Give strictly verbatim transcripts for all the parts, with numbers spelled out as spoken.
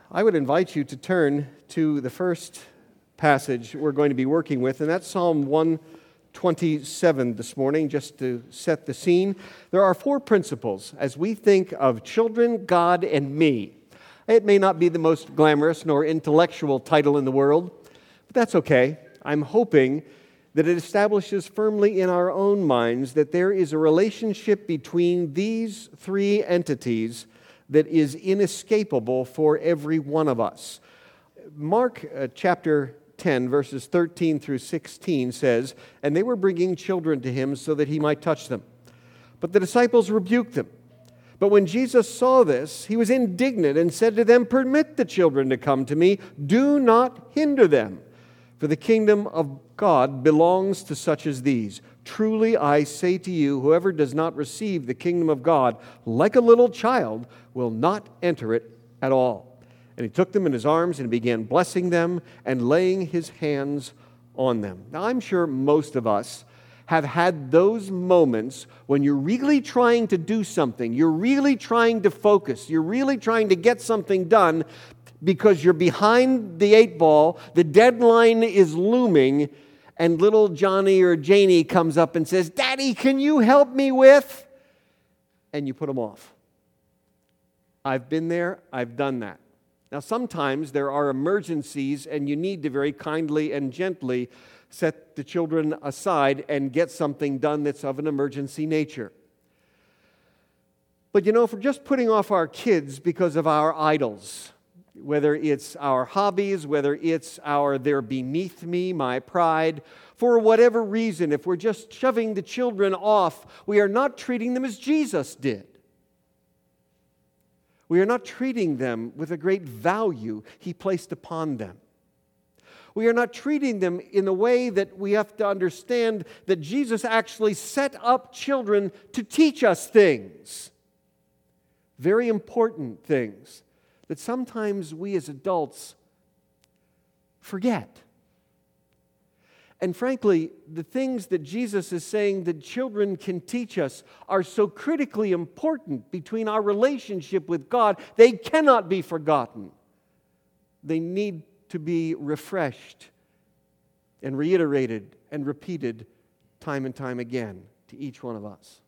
I would invite you to turn to the first passage we're going to be working with, and that's Psalm one twenty-seven this morning, just to set the scene. There are four principles as we think of children, God, and me. It may not be the most glamorous nor intellectual title in the world, but that's okay. I'm hoping that it establishes firmly in our own minds that there is a relationship between these three entities that is inescapable for every one of us. Mark uh, chapter ten, verses thirteen through sixteen says, "And they were bringing children to him so that he might touch them. But the disciples rebuked them. But when Jesus saw this, he was indignant and said to them, 'Permit the children to come to me. Do not hinder them. For the kingdom of God belongs to such as these. Truly I say to you, whoever does not receive the kingdom of God like a little child will not enter it at all.' And he took them in his arms and began blessing them and laying his hands on them." Now, I'm sure most of us have had those moments when you're really trying to do something, you're really trying to focus, you're really trying to get something done because you're behind the eight ball, the deadline is looming, and little Johnny or Janie comes up and says, "Daddy, can you help me with?" And you put them off. I've been there, I've done that. Now, sometimes there are emergencies and you need to very kindly and gently set the children aside and get something done that's of an emergency nature. But you know, if we're just putting off our kids because of our idols, whether it's our hobbies, whether it's our "they're beneath me," my pride, for whatever reason, if we're just shoving the children off, we are not treating them as Jesus did. We are not treating them with a great value He placed upon them. We are not treating them in a way that we have to understand that Jesus actually set up children to teach us things. Very important things that sometimes we as adults forget. And frankly, the things that Jesus is saying that children can teach us are so critically important between our relationship with God, they cannot be forgotten. They need to be refreshed and reiterated and repeated time and time again to each one of us.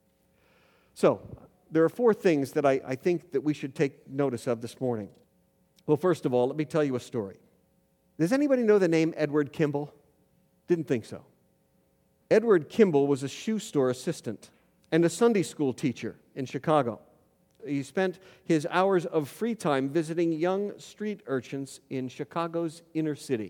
So, there are four things that I, I think that we should take notice of this morning. Well, first of all, let me tell you a story. Does anybody know the name Edward Kimball? Didn't think so. Edward Kimball was a shoe store assistant and a Sunday school teacher in Chicago. He spent his hours of free time visiting young street urchins in Chicago's inner city.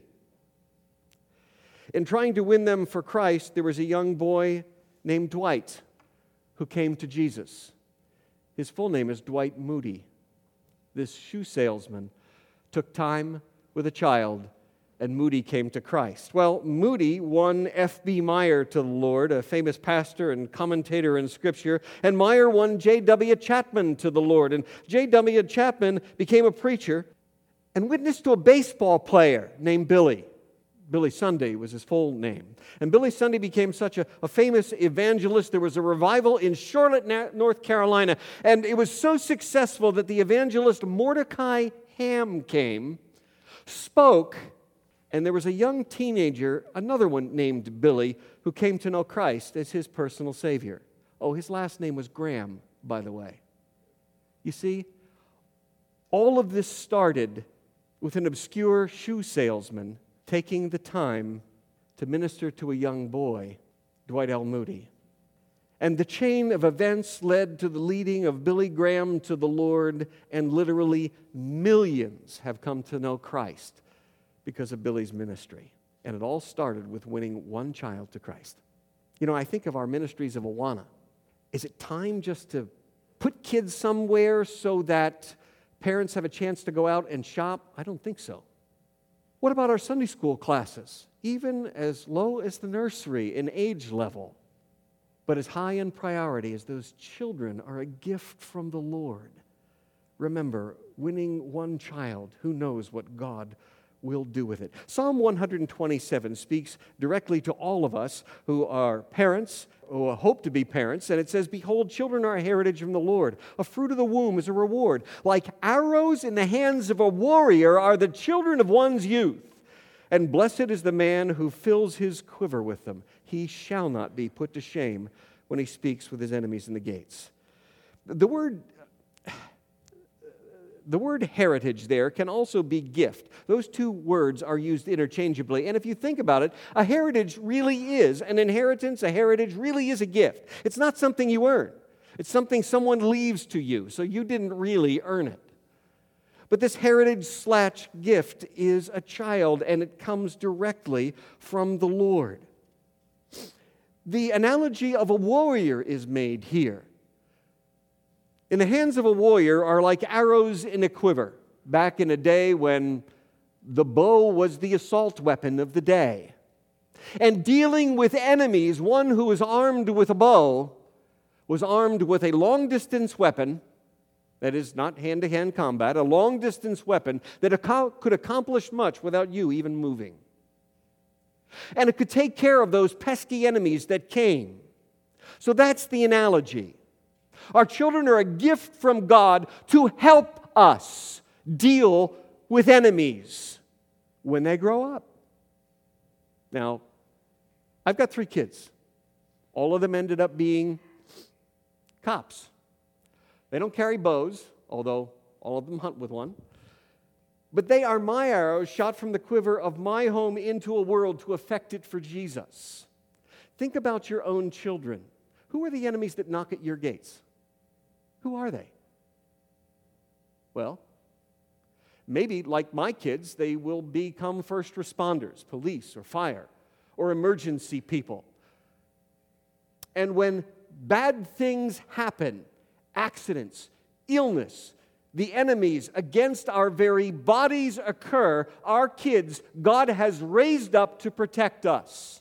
In trying to win them for Christ, there was a young boy named Dwight who came to Jesus. His full name is Dwight Moody. This shoe salesman took time with a child, and Moody came to Christ. Well, Moody won F B Meyer to the Lord, a famous pastor and commentator in Scripture, and Meyer won J W Chapman to the Lord. And J W Chapman became a preacher and witnessed to a baseball player named Billy. Billy Sunday was his full name. And Billy Sunday became such a, a famous evangelist. There was a revival in Charlotte, North Carolina, and it was so successful that the evangelist Mordecai Ham came, spoke, and there was a young teenager, another one named Billy, who came to know Christ as his personal Savior. Oh, his last name was Graham, by the way. You see, all of this started with an obscure shoe salesman taking the time to minister to a young boy, Dwight L. Moody. And the chain of events led to the leading of Billy Graham to the Lord, and literally millions have come to know Christ because of Billy's ministry. And it all started with winning one child to Christ. You know, I think of our ministries of Awana. Is it time just to put kids somewhere so that parents have a chance to go out and shop? I don't think so. What about our Sunday school classes? Even as low as the nursery in age level, but as high in priority as those children are a gift from the Lord. Remember, winning one child, who knows what God will do with it. Psalm one twenty-seven speaks directly to all of us who are parents, who hope to be parents, and it says, "Behold, children are a heritage from the Lord. A fruit of the womb is a reward. Like arrows in the hands of a warrior are the children of one's youth. And blessed is the man who fills his quiver with them. He shall not be put to shame when he speaks with his enemies in the gates." The word, the word heritage there can also be gift. Those two words are used interchangeably. And if you think about it, a heritage really is an inheritance. A heritage really is a gift. It's not something you earn. It's something someone leaves to you, so you didn't really earn it. But this heritage slash gift is a child, and it comes directly from the Lord. The analogy of a warrior is made here. In the hands of a warrior are like arrows in a quiver, back in a day when the bow was the assault weapon of the day. And dealing with enemies, one who was armed with a bow was armed with a long-distance weapon. That is not hand-to-hand combat, a long-distance weapon that could accomplish much without you even moving. And it could take care of those pesky enemies that came. So that's the analogy. Our children are a gift from God to help us deal with enemies when they grow up. Now, I've got three kids. All of them ended up being cops. They don't carry bows, although all of them hunt with one. But they are my arrows shot from the quiver of my home into a world to affect it for Jesus. Think about your own children. Who are the enemies that knock at your gates? Who are they? Well, maybe like my kids, they will become first responders, police or fire, or emergency people. And when bad things happen, accidents, illness, the enemies against our very bodies occur, our kids, God has raised up to protect us.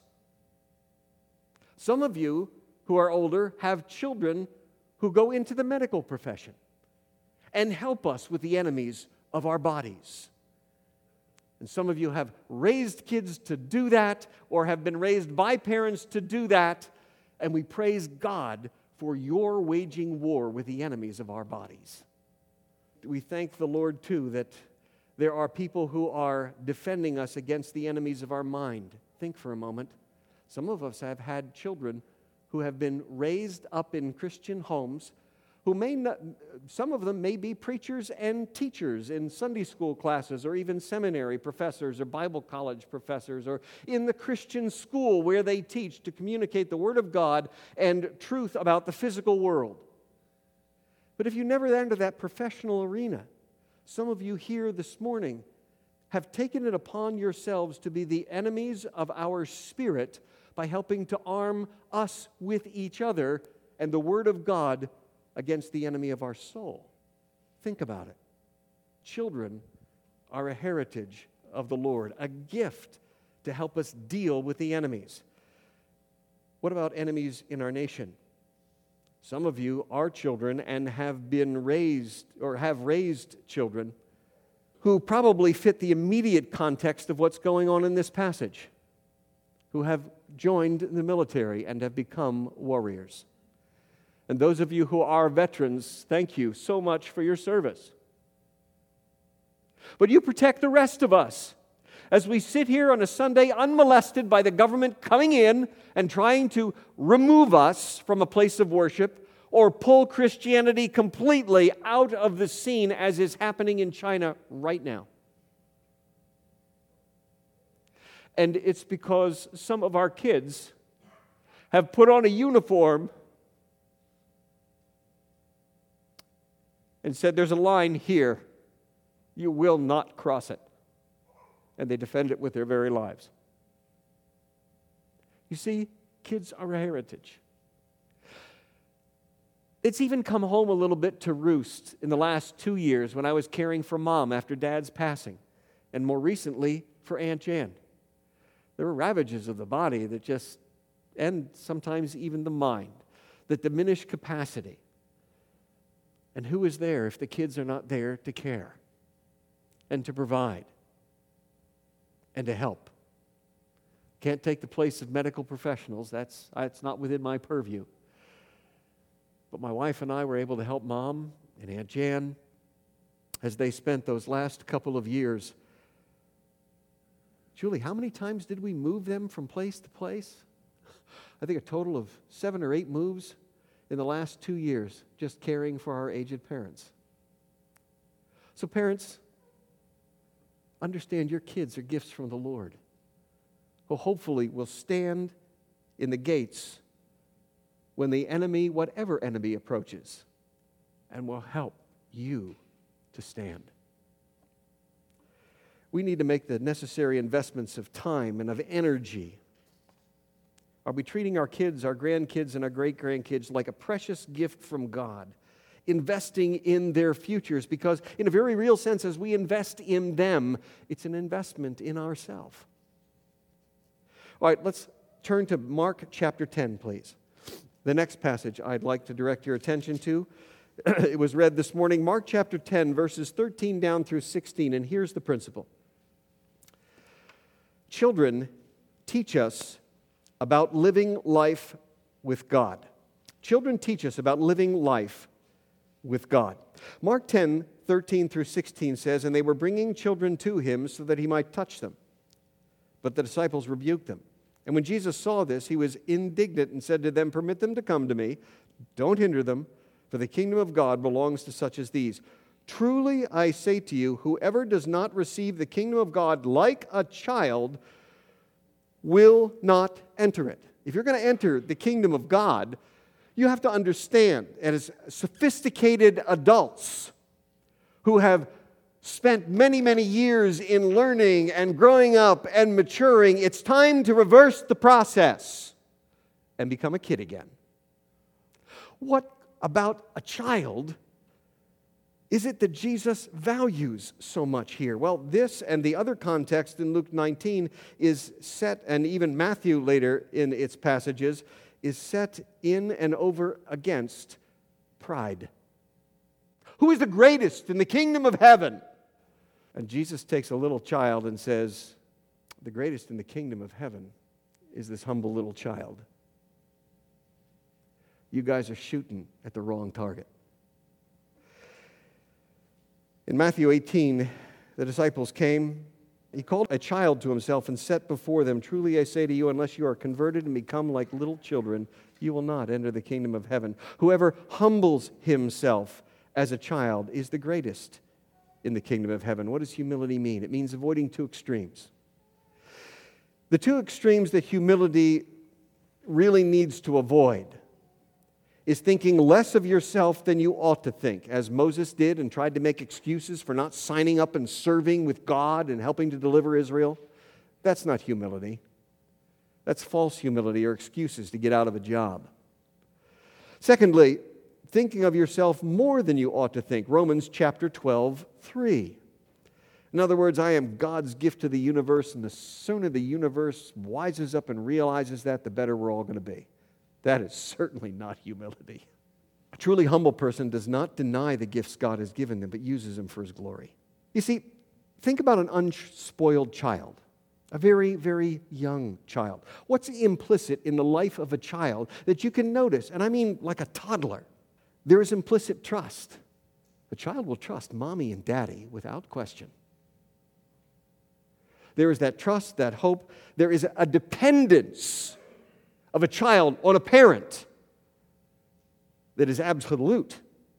Some of you who are older have children who go into the medical profession and help us with the enemies of our bodies. And some of you have raised kids to do that or have been raised by parents to do that, and we praise God for your waging war with the enemies of our bodies. We thank the Lord, too, that there are people who are defending us against the enemies of our mind. Think for a moment. Some of us have had children who have been raised up in Christian homes, who may not, some of them may be preachers and teachers in Sunday school classes or even seminary professors or Bible college professors or in the Christian school where they teach to communicate the Word of God and truth about the physical world. But if you never enter that professional arena, some of you here this morning have taken it upon yourselves to be the enemies of our spirit by helping to arm us with each other and the Word of God against the enemy of our soul. Think about it. Children are a heritage of the Lord, a gift to help us deal with the enemies. What about enemies in our nation? Some of you are children and have been raised or have raised children who probably fit the immediate context of what's going on in this passage, who have joined the military and have become warriors. And those of you who are veterans, thank you so much for your service. But you protect the rest of us as we sit here on a Sunday unmolested by the government coming in and trying to remove us from a place of worship or pull Christianity completely out of the scene as is happening in China right now. And it's because some of our kids have put on a uniform and said, there's a line here, you will not cross it. And they defend it with their very lives. You see, kids are a heritage. It's even come home a little bit to roost in the last two years when I was caring for Mom after Dad's passing, and more recently for Aunt Jan. There were ravages of the body that just, and sometimes even the mind, that diminish capacity. And who is there if the kids are not there to care and to provide? and to help. Can't take the place of medical professionals. That's, that's not within my purview. But my wife and I were able to help Mom and Aunt Jan as they spent those last couple of years. Julie, how many times did we move them from place to place? I think a total of seven or eight moves in the last two years, just caring for our aged parents. So parents, understand your kids are gifts from the Lord, who hopefully will stand in the gates when the enemy, whatever enemy, approaches, and will help you to stand. We need to make the necessary investments of time and of energy. Are we treating our kids, our grandkids, and our great-grandkids like a precious gift from God, investing in their futures? Because in a very real sense, as we invest in them, it's an investment in ourselves. All right, let's turn to Mark chapter ten, please. The next passage I'd like to direct your attention to. It was read this morning, Mark chapter ten, verses thirteen down through sixteen, and here's the principle. Children teach us about living life with God. Children teach us about living life with God. Mark ten, thirteen through sixteen says, "And they were bringing children to him so that he might touch them. But the disciples rebuked them. And when Jesus saw this, he was indignant and said to them, 'Permit them to come to me. Don't hinder them, for the kingdom of God belongs to such as these. Truly I say to you, whoever does not receive the kingdom of God like a child will not enter it.'" If you're going to enter the kingdom of God, you have to understand, as sophisticated adults who have spent many, many years in learning and growing up and maturing, it's time to reverse the process and become a kid again. What about a child is it that Jesus values so much here? Well, this and the other context in Luke nineteen is set, and even Matthew later in its passages, is set in and over against pride. Who is the greatest in the kingdom of heaven? And Jesus takes a little child and says, the greatest in the kingdom of heaven is this humble little child. You guys are shooting at the wrong target. In Matthew eighteen, the disciples came. He called a child to himself and set before them, "Truly I say to you, unless you are converted and become like little children, you will not enter the kingdom of heaven. Whoever humbles himself as a child is the greatest in the kingdom of heaven." What does humility mean? It means avoiding two extremes. The two extremes that humility really needs to avoid is thinking less of yourself than you ought to think, as Moses did and tried to make excuses for not signing up and serving with God and helping to deliver Israel. That's not humility. That's false humility or excuses to get out of a job. Secondly, thinking of yourself more than you ought to think. Romans chapter twelve, three. In other words, I am God's gift to the universe, and the sooner the universe wises up and realizes that, the better we're all going to be. That is certainly not humility. A truly humble person does not deny the gifts God has given them, but uses them for His glory. You see, think about an unspoiled child, a very, very young child. What's implicit in the life of a child that you can notice? And I mean like a toddler. There is implicit trust. The child will trust mommy and daddy without question. There is that trust, that hope. There is a dependence of a child on a parent that is absolute.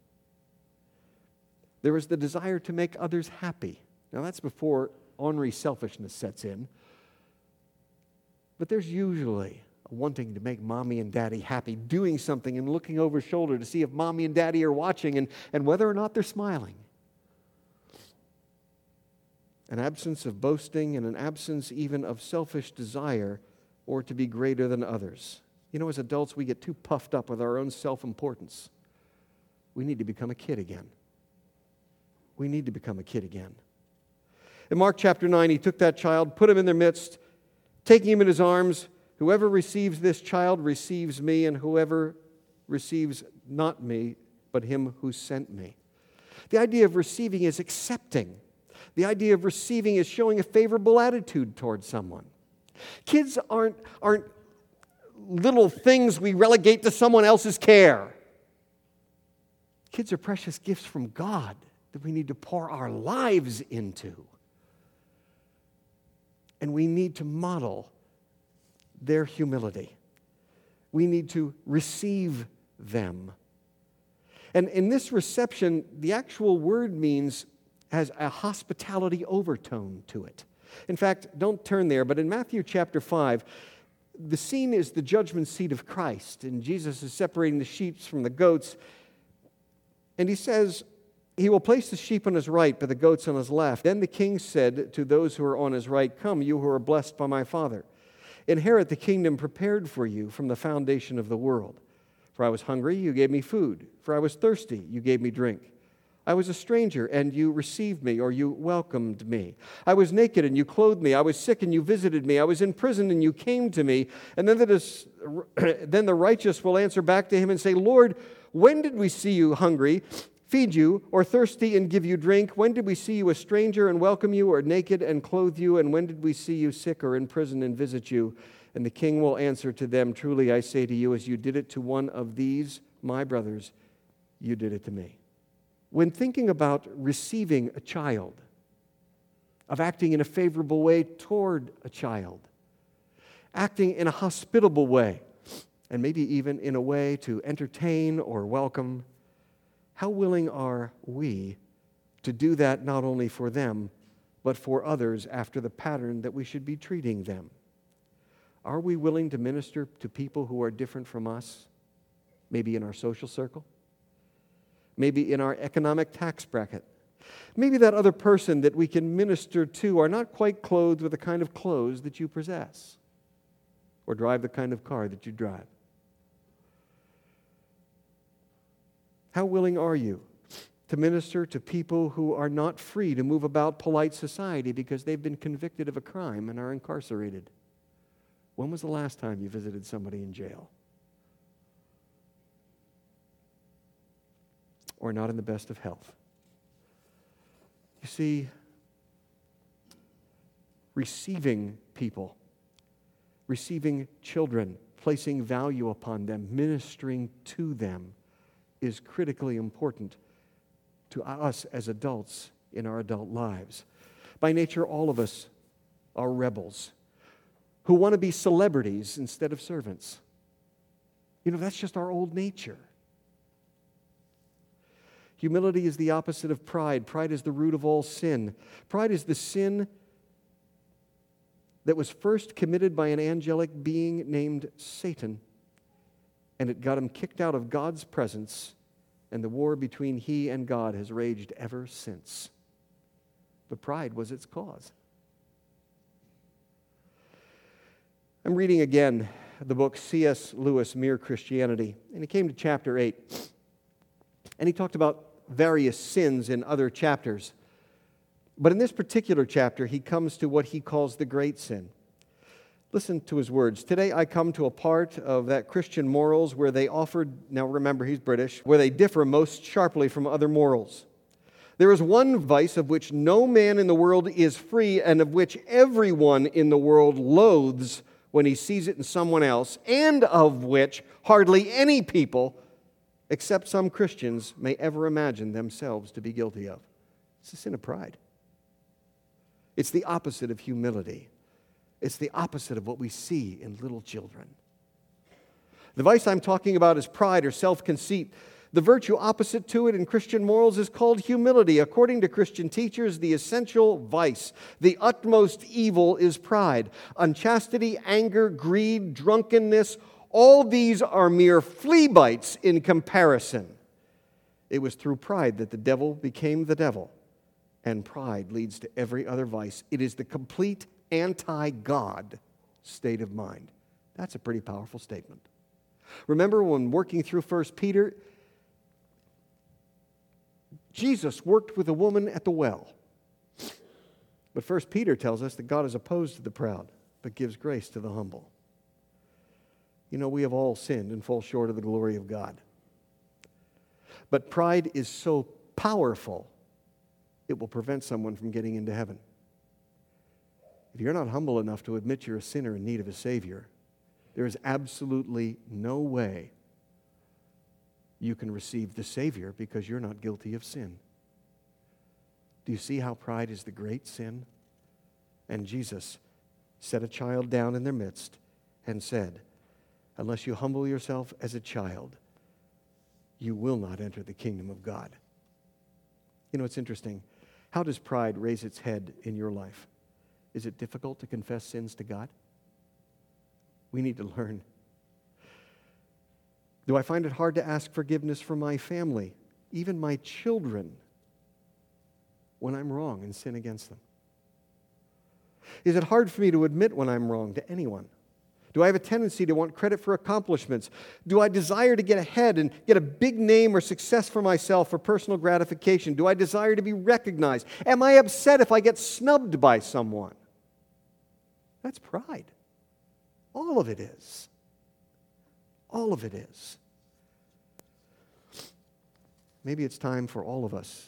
There is the desire to make others happy. Now that's before ornery selfishness sets in. But there's usually a wanting to make mommy and daddy happy, doing something and looking over shoulder to see if mommy and daddy are watching and, and whether or not they're smiling. An absence of boasting and an absence even of selfish desire or to be greater than others. You know, as adults, we get too puffed up with our own self-importance. We need to become a kid again. We need to become a kid again. In Mark chapter nine, he took that child, put him in their midst, taking him in his arms. "Whoever receives this child receives me, and whoever receives not me, but him who sent me." The idea of receiving is accepting. The idea of receiving is showing a favorable attitude towards someone. Kids aren't, aren't little things we relegate to someone else's care. Kids are precious gifts from God that we need to pour our lives into. And we need to model their humility. We need to receive them. And in this reception, the actual word means has a hospitality overtone to it. In fact, don't turn there, but in Matthew chapter five, the scene is the judgment seat of Christ, and Jesus is separating the sheep from the goats. And he says, he will place the sheep on his right, but the goats on his left. Then the king said to those who are on his right, "Come, you who are blessed by my Father. Inherit the kingdom prepared for you from the foundation of the world. For I was hungry, you gave me food. For I was thirsty, you gave me drink. I was a stranger, and you received me, or you welcomed me. I was naked, and you clothed me. I was sick, and you visited me. I was in prison, and you came to me." And then the, then the righteous will answer back to him and say, "Lord, when did we see you hungry, feed you, or thirsty and give you drink? When did we see you a stranger and welcome you, or naked and clothe you? And when did we see you sick or in prison and visit you?" And the king will answer to them, "Truly I say to you, as you did it to one of these, my brothers, you did it to me." When thinking about receiving a child, of acting in a favorable way toward a child, acting in a hospitable way, and maybe even in a way to entertain or welcome, how willing are we to do that not only for them, but for others after the pattern that we should be treating them? Are we willing to minister to people who are different from us, maybe in our social circle, maybe in our economic tax bracket? Maybe that other person that we can minister to are not quite clothed with the kind of clothes that you possess, or drive the kind of car that you drive. How willing are you to minister to people who are not free to move about polite society because they've been convicted of a crime and are incarcerated? When was the last time you visited somebody in jail? Or not in the best of health? You see, receiving people, receiving children, placing value upon them, ministering to them is critically important to us as adults in our adult lives. By nature, all of us are rebels who want to be celebrities instead of servants. You know, that's just our old nature. Humility is the opposite of pride. Pride is the root of all sin. Pride is the sin that was first committed by an angelic being named Satan, and it got him kicked out of God's presence, and the war between he and God has raged ever since. But pride was its cause. I'm reading again the book C S Lewis, Mere Christianity, and he came to chapter eight, and he talked about various sins in other chapters. But in this particular chapter, he comes to what he calls the great sin. Listen to his words. "Today I come to a part of that Christian morals where they offered," now remember he's British, "where they differ most sharply from other morals. There is one vice of which no man in the world is free, and of which everyone in the world loathes when he sees it in someone else, and of which hardly any people, except some Christians, may ever imagine themselves to be guilty of." It's the sin of pride. It's the opposite of humility. It's the opposite of what we see in little children. The vice I'm talking about is pride or self-conceit. The virtue opposite to it in Christian morals is called humility. According to Christian teachers, the essential vice, the utmost evil, is pride. Unchastity, anger, greed, drunkenness, all these are mere flea bites in comparison. It was through pride that the devil became the devil, and pride leads to every other vice. It is the complete anti-God state of mind. That's a pretty powerful statement. Remember when working through First Peter, Jesus worked with a woman at the well. But First Peter tells us that God is opposed to the proud, but gives grace to the humble. You know, we have all sinned and fall short of the glory of God. But pride is so powerful it will prevent someone from getting into heaven. If you're not humble enough to admit you're a sinner in need of a Savior, there is absolutely no way you can receive the Savior because you're not guilty of sin. Do you see how pride is the great sin? And Jesus set a child down in their midst and said, unless you humble yourself as a child, you will not enter the kingdom of God. You know, it's interesting. How does pride raise its head in your life? Is it difficult to confess sins to God? We need to learn. Do I find it hard to ask forgiveness for my family, even my children, when I'm wrong and sin against them? Is it hard for me to admit when I'm wrong to anyone? Do I have a tendency to want credit for accomplishments? Do I desire to get ahead and get a big name or success for myself for personal gratification? Do I desire to be recognized? Am I upset if I get snubbed by someone? That's pride. All of it is. All of it is. Maybe it's time for all of us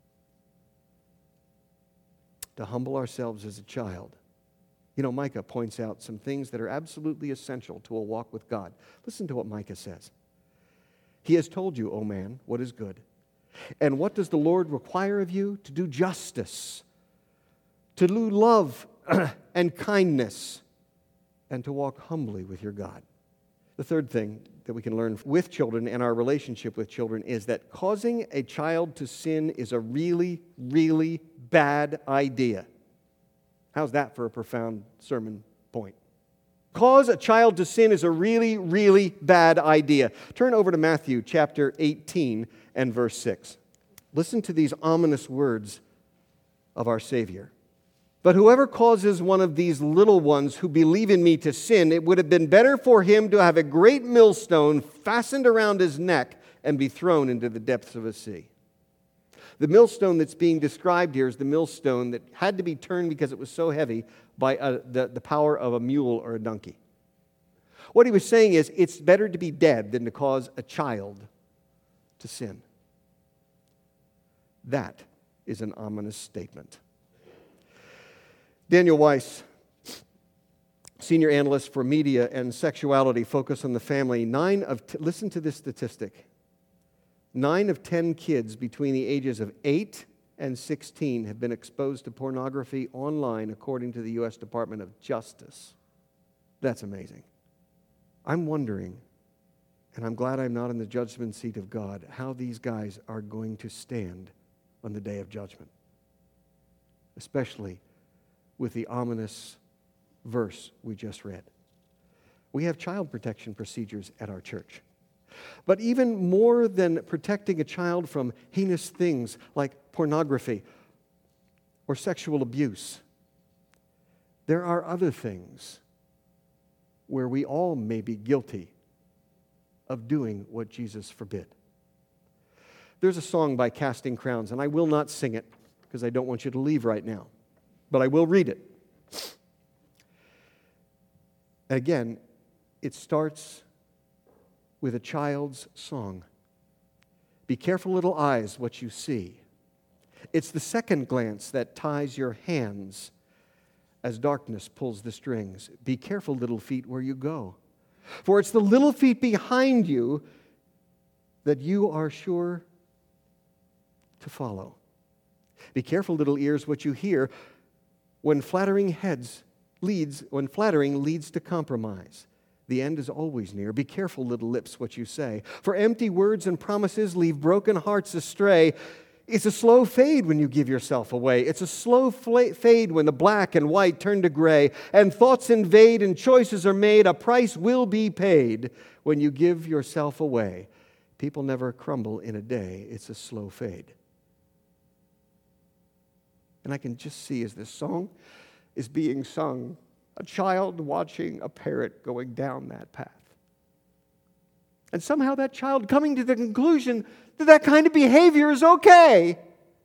to humble ourselves as a child. You know, Micah points out some things that are absolutely essential to a walk with God. Listen to what Micah says. He has told you, O man, what is good. And what does the Lord require of you? To do justice, to do love and kindness, and to walk humbly with your God. The third thing that we can learn with children and our relationship with children is that causing a child to sin is a really, really bad idea. How's that for a profound sermon point? Cause a child to sin is a really, really bad idea. Turn over to Matthew chapter eighteen and verse six. Listen to these ominous words of our Savior. But whoever causes one of these little ones who believe in me to sin, it would have been better for him to have a great millstone fastened around his neck and be thrown into the depths of a sea. The millstone that's being described here is the millstone that had to be turned because it was so heavy by a, the, the power of a mule or a donkey. What he was saying is, it's better to be dead than to cause a child to sin. That is an ominous statement. Daniel Weiss, senior analyst for media and sexuality, focus on the family. Nine of t- listen to this statistic. Nine of ten kids between the ages of eight and sixteen have been exposed to pornography online, according to the U S Department of Justice. That's amazing. I'm wondering, and I'm glad I'm not in the judgment seat of God, how these guys are going to stand on the day of judgment, especially with the ominous verse we just read. We have child protection procedures at our church. But even more than protecting a child from heinous things like pornography or sexual abuse, there are other things where we all may be guilty of doing what Jesus forbid. There's a song by Casting Crowns, and I will not sing it because I don't want you to leave right now, but I will read it. Again, it starts with a child's song. Be careful, little eyes, what you see. It's the second glance that ties your hands as darkness pulls the strings. Be careful, little feet, where you go. For it's the little feet behind you that you are sure to follow. Be careful, little ears, what you hear. When flattering heads leads, when flattering leads to compromise, the end is always near. Be careful, little lips, what you say. For empty words and promises leave broken hearts astray. It's a slow fade when you give yourself away. It's a slow fade when the black and white turn to gray, and thoughts invade and choices are made. A price will be paid when you give yourself away. People never crumble in a day. It's a slow fade. And I can just see as this song is being sung, a child watching a parent going down that path. And somehow that child coming to the conclusion that that kind of behavior is okay.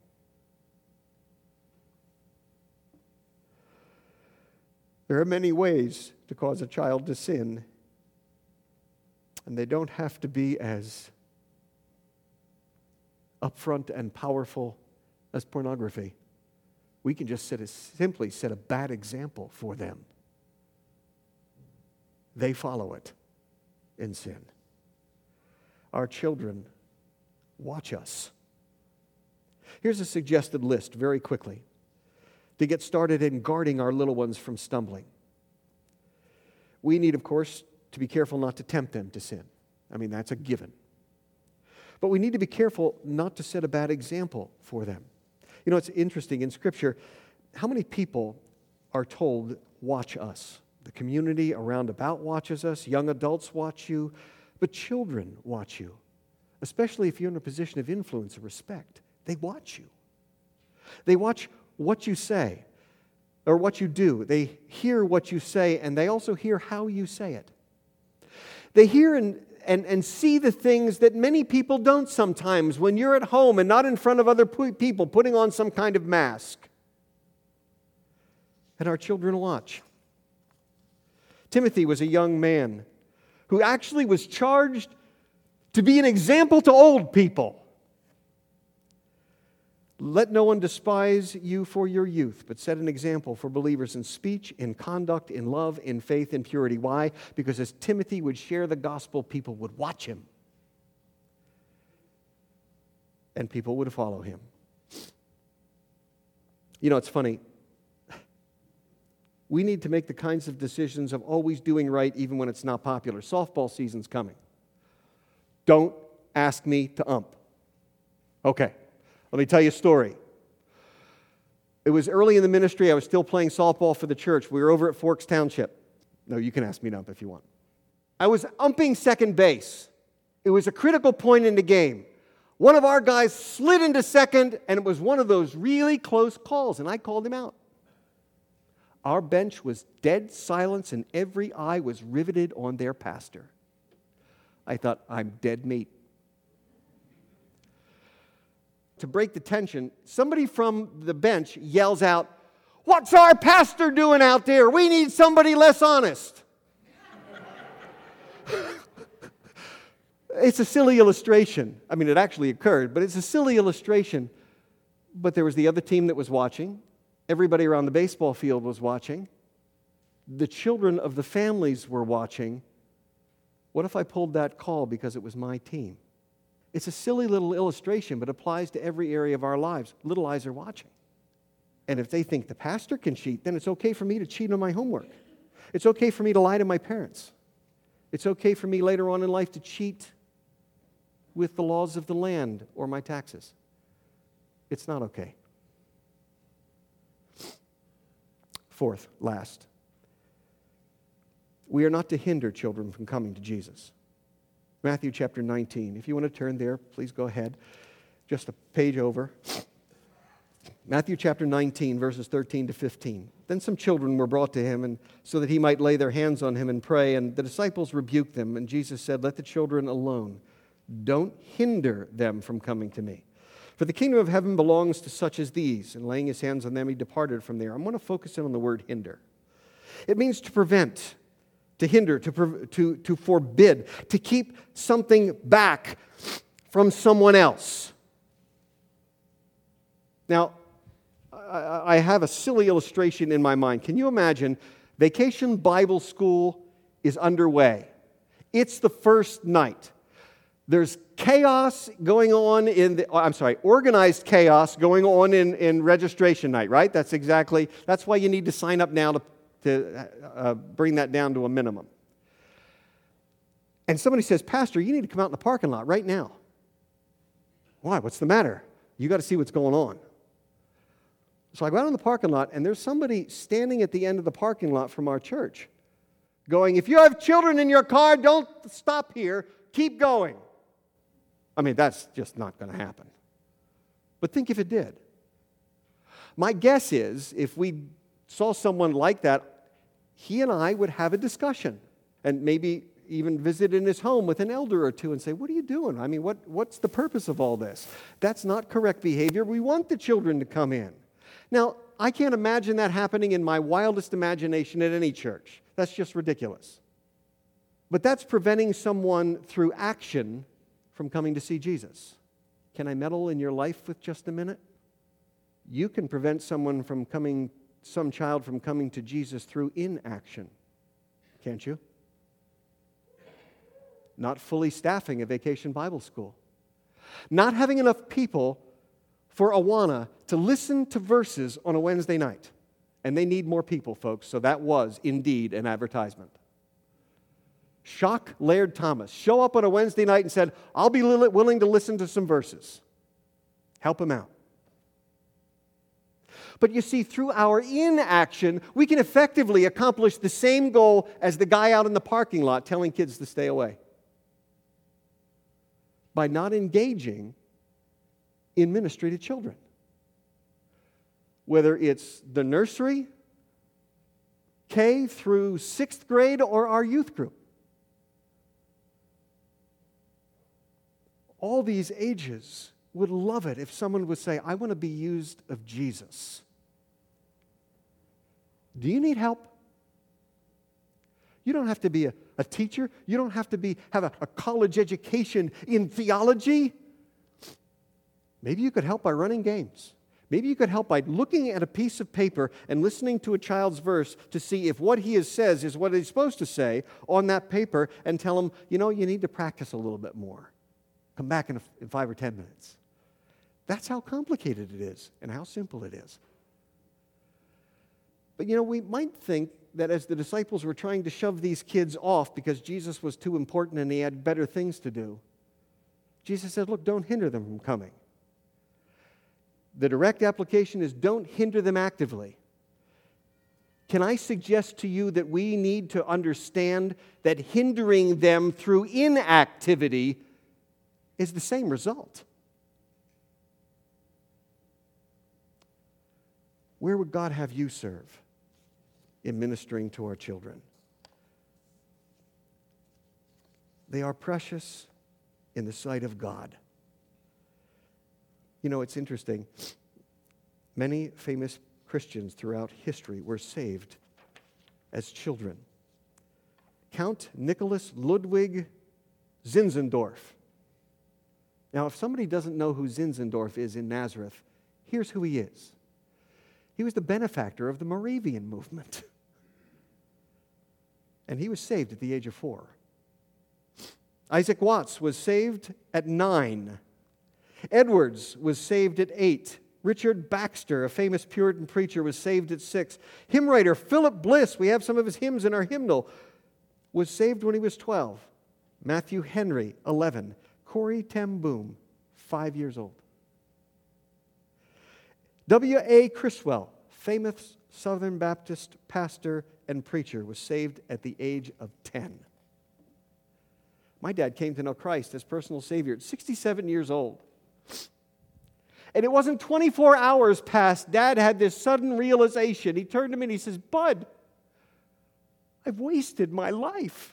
There are many ways to cause a child to sin, and they don't have to be as upfront and powerful That's pornography. We can just set a, simply set a bad example for them. They follow it in sin. Our children watch us. Here's a suggested list very quickly to get started in guarding our little ones from stumbling. We need, of course, to be careful not to tempt them to sin. I mean, that's a given. But we need to be careful not to set a bad example for them. You know, it's interesting in Scripture, how many people are told, watch us? The community around about watches us, young adults watch you, but children watch you, especially if you're in a position of influence or respect. They watch you. They watch what you say or what you do. They hear what you say, and they also hear how you say it. They hear and, and, and see the things that many people don't sometimes when you're at home and not in front of other people putting on some kind of mask. And our children watch. Timothy was a young man who actually was charged to be an example to old people. Let no one despise you for your youth, but set an example for believers in speech, in conduct, in love, in faith, in purity. Why? Because as Timothy would share the gospel, people would watch him. And people would follow him. You know, it's funny. We need to make the kinds of decisions of always doing right even when it's not popular. Softball season's coming. Don't ask me to ump. Okay. Let me tell you a story. It was early in the ministry. I was still playing softball for the church. We were over at Forks Township. No, you can ask me to ump if you want. I was umping second base. It was a critical point in the game. One of our guys slid into second, and it was one of those really close calls, and I called him out. Our bench was dead silence, and every eye was riveted on their pastor. I thought, I'm dead meat. To break the tension, somebody from the bench yells out, "What's our pastor doing out there? We need somebody less honest." It's a silly illustration. I mean, it actually occurred, but it's a silly illustration. But there was the other team that was watching. Everybody around the baseball field was watching. The children of the families were watching. What if I pulled that call because it was my team? It's a silly little illustration, but applies to every area of our lives. Little eyes are watching. And if they think the pastor can cheat, then it's okay for me to cheat on my homework. It's okay for me to lie to my parents. It's okay for me later on in life to cheat with the laws of the land or my taxes. It's not okay. Fourth, last, we are not to hinder children from coming to Jesus. Matthew chapter nineteen. If you want to turn there, please go ahead. Just a page over. Matthew chapter nineteen, verses thirteen to fifteen. Then some children were brought to him, and so that he might lay their hands on him and pray. And the disciples rebuked them, and Jesus said, "Let the children alone. Don't hinder them from coming to me. For the kingdom of heaven belongs to such as these." And laying his hands on them, he departed from there. I'm going to focus in on the word hinder. It means to prevent, to hinder, to, to, to forbid, to keep something back from someone else. Now, I, I have a silly illustration in my mind. Can you imagine Vacation Bible School is underway? It's the first night. There's chaos going on in the, I'm sorry, organized chaos going on in, in registration night, right? That's exactly, that's why you need to sign up now to, to uh, bring that down to a minimum. And somebody says, "Pastor, you need to come out in the parking lot right now." Why? What's the matter? You got to see what's going on. So I go out in the parking lot, and there's somebody standing at the end of the parking lot from our church going, "If you have children in your car, don't stop here. Keep going." I mean, that's just not going to happen. But think if it did. My guess is if we saw someone like that, he and I would have a discussion and maybe even visit in his home with an elder or two and say, "What are you doing? I mean, what, what's the purpose of all this? That's not correct behavior. We want the children to come in." Now, I can't imagine that happening in my wildest imagination at any church. That's just ridiculous. But that's preventing someone through action from coming to see Jesus. Can I meddle in your life with just a minute? You can prevent someone from coming, some child from coming to Jesus through inaction, can't you? Not fully staffing a vacation Bible school. Not having enough people for Awana to listen to verses on a Wednesday night. And they need more people, folks, so that was indeed an advertisement. Shock Laird Thomas. Show up on a Wednesday night and said, I'll be willing to listen to some verses. Help him out. But you see, through our inaction, we can effectively accomplish the same goal as the guy out in the parking lot telling kids to stay away. By not engaging in ministry to children. Whether it's the nursery, K through sixth grade, or our youth group. All these ages would love it if someone would say, I want to be used of Jesus. Do you need help? You don't have to be a, a teacher. You don't have to be have a, a college education in theology. Maybe you could help by running games. Maybe you could help by looking at a piece of paper and listening to a child's verse to see if what he says is what he's supposed to say on that paper, and tell him, you know, you need to practice a little bit more. Come back in, a, in five or ten minutes. That's how complicated it is and how simple it is. But you know, we might think that as the disciples were trying to shove these kids off because Jesus was too important and he had better things to do, Jesus said, look, don't hinder them from coming. The direct application is don't hinder them actively. Can I suggest to you that we need to understand that hindering them through inactivity is the same result? Where would God have you serve in ministering to our children? They are precious in the sight of God. You know, it's interesting. Many famous Christians throughout history were saved as children. Count Nicholas Ludwig Zinzendorf. Now, if somebody doesn't know who Zinzendorf is in Nazareth, here's who he is. He was the benefactor of the Moravian movement. And he was saved at the age of four. Isaac Watts was saved at nine. Edwards was saved at eight. Richard Baxter, a famous Puritan preacher, was saved at six. Hymn writer Philip Bliss, we have some of his hymns in our hymnal, was saved when he was twelve. Matthew Henry, eleven. Corrie ten Boom, five years old. W A Criswell, famous Southern Baptist pastor and preacher, was saved at the age of ten. My dad came to know Christ as personal Savior at sixty-seven years old. And it wasn't twenty-four hours past, Dad had this sudden realization. He turned to me and he says, Bud, I've wasted my life.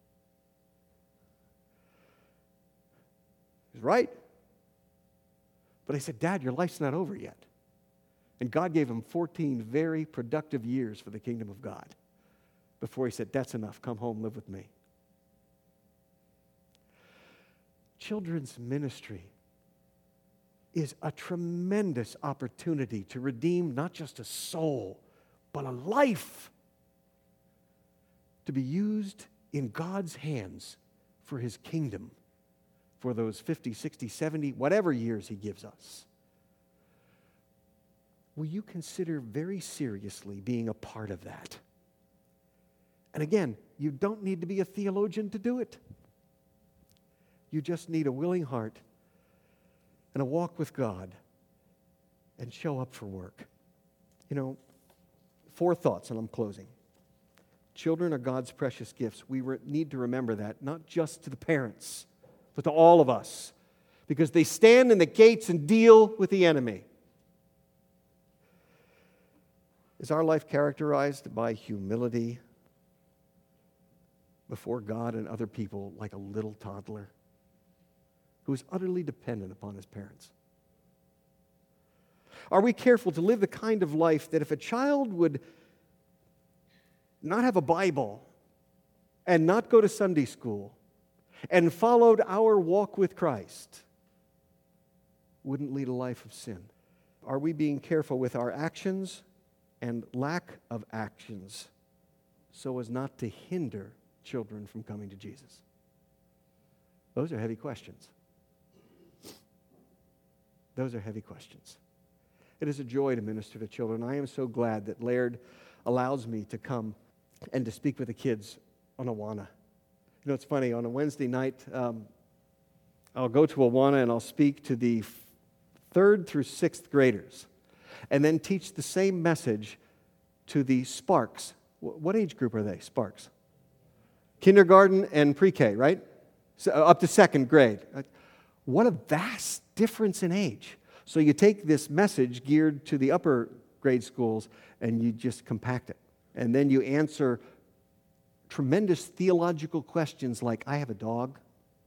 He's right. But I said, Dad, your life's not over yet. And God gave him fourteen very productive years for the kingdom of God before he said, that's enough, come home, live with me. Children's ministry is a tremendous opportunity to redeem not just a soul, but a life to be used in God's hands for his kingdom for those fifty, sixty, seventy, whatever years he gives us. Will you consider very seriously being a part of that? And again, you don't need to be a theologian to do it. You just need a willing heart and a walk with God and show up for work. You know, four thoughts, and I'm closing. Children are God's precious gifts. We re- need to remember that, not just to the parents, but to all of us, because they stand in the gates and deal with the enemy. Is our life characterized by humility before God and other people like a little toddler who is utterly dependent upon his parents? Are we careful to live the kind of life that if a child would not have a Bible and not go to Sunday school and followed our walk with Christ, wouldn't lead a life of sin? are we being careful with our actions and lack of actions so as not to hinder children from coming to Jesus? Those are heavy questions. Those are heavy questions. It is a joy to minister to children. I am so glad that Laird allows me to come and to speak with the kids on Awana. You know, it's funny, on a Wednesday night, um, I'll go to Awana and I'll speak to the third through sixth graders and then teach the same message to the Sparks. What age group are they, Sparks? Kindergarten and pre-K, right? So, up to second grade. What a vast difference in age. So you take this message geared to the upper grade schools and you just compact it. And then you answer tremendous theological questions like, I have a dog.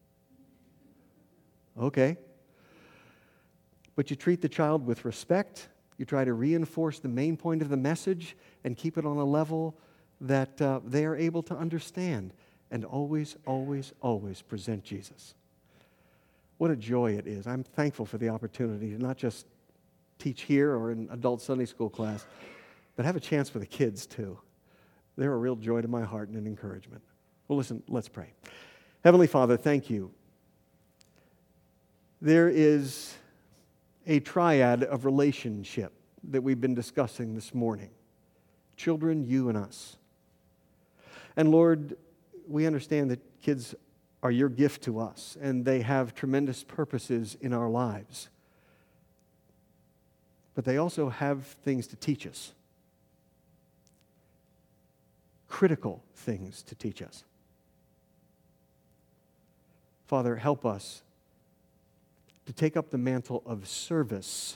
Okay. But you treat the child with respect. You try to reinforce the main point of the message and keep it on a level that uh, they are able to understand, and always, always, always present Jesus. What a joy it is. I'm thankful for the opportunity to not just teach here or in adult Sunday school class, but have a chance for the kids too. They're a real joy to my heart and an encouragement. Well, listen, let's pray. Heavenly Father, thank you. There is a triad of relationship that we've been discussing this morning. Children, you and us. And Lord, we understand that kids are your gift to us, and they have tremendous purposes in our lives. But they also have things to teach us. Critical things to teach us. Father, help us to take up the mantle of service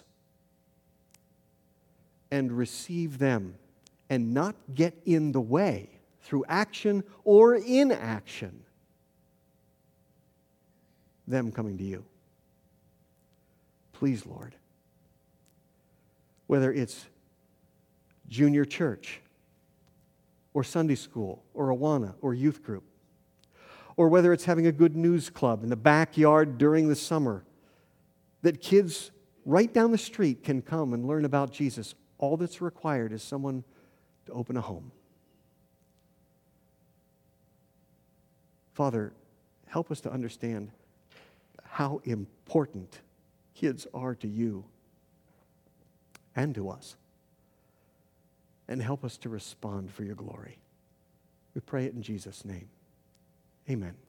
and receive them and not get in the way through action or inaction, them coming to you. Please, Lord, whether it's junior church or Sunday school or Awana or youth group, or whether it's having a good news club in the backyard during the summer, that kids right down the street can come and learn about Jesus. All that's required is someone to open a home. Father, help us to understand how important kids are to you and to us. And help us to respond for your glory. We pray it in Jesus' name. Amen.